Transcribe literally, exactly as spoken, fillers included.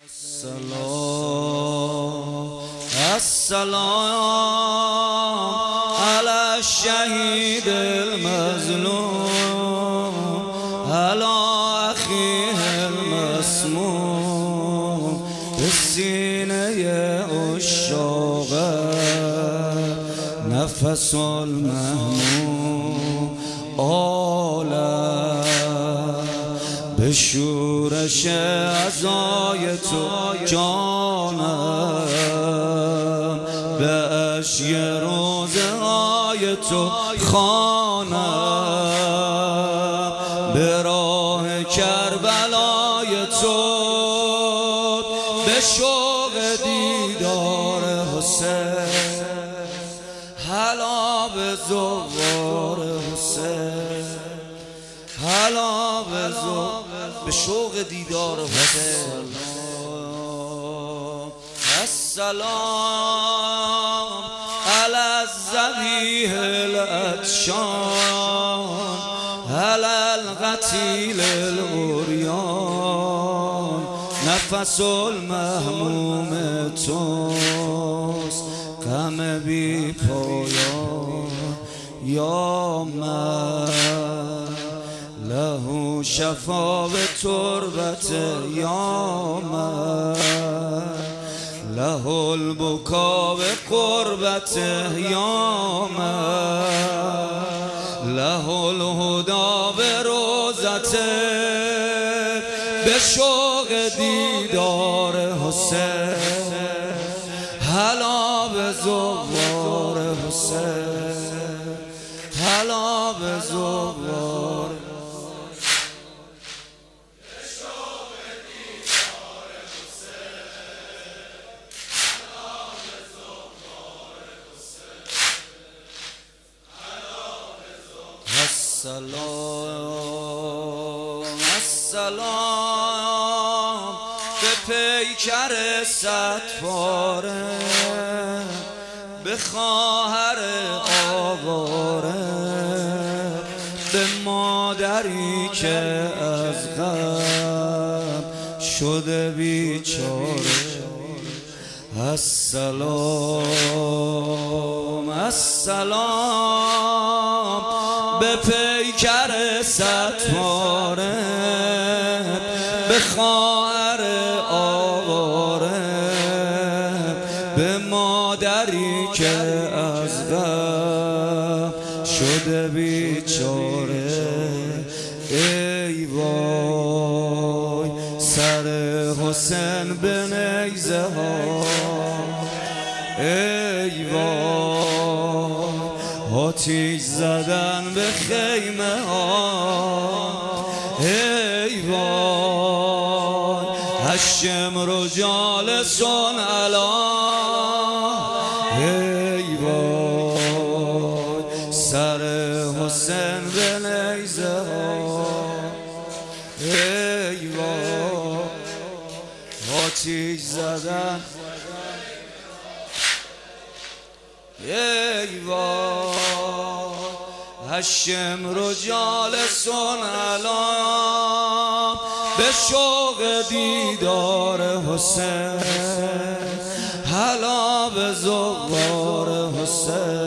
السلام السلام على الشهيد المظلوم على أخيه المسموم بالسینه عشاق نفس المهموم عالم به شورش عزای تو جانم به اشک روزه های تو خوانم به راه کربلای تو به شوق دیدار حسین هلا به زوار حسین هلا به زوار به شوق دیدار حسین السلام علی الذبیح العطشان علی القتیل العریان نفس المهموم توست غم بی پایان یا من له شفا به تربت یا من له البکا به قربت یا من له الهدا به روزت به شوق دیدار حسین هلا به زوار حسین هلا به زوار السلام السلام به پیکر ستواره به خواهر آواره به مادری که از غم شده بیچاره السلام السلام به پیکر ستواره به خواهر آواره به مادری که از غم شده بیچاره ای وای سر حسین به نیزه ها ای وای آتیش زدن به خیمه ها ای وای هشم رجال سن علا ای وای سر حسین به نیزه ها ای وای آتیش زدن ای وای هشم رجال سن علا به شوق دیدار حسین هلا به زوار حسین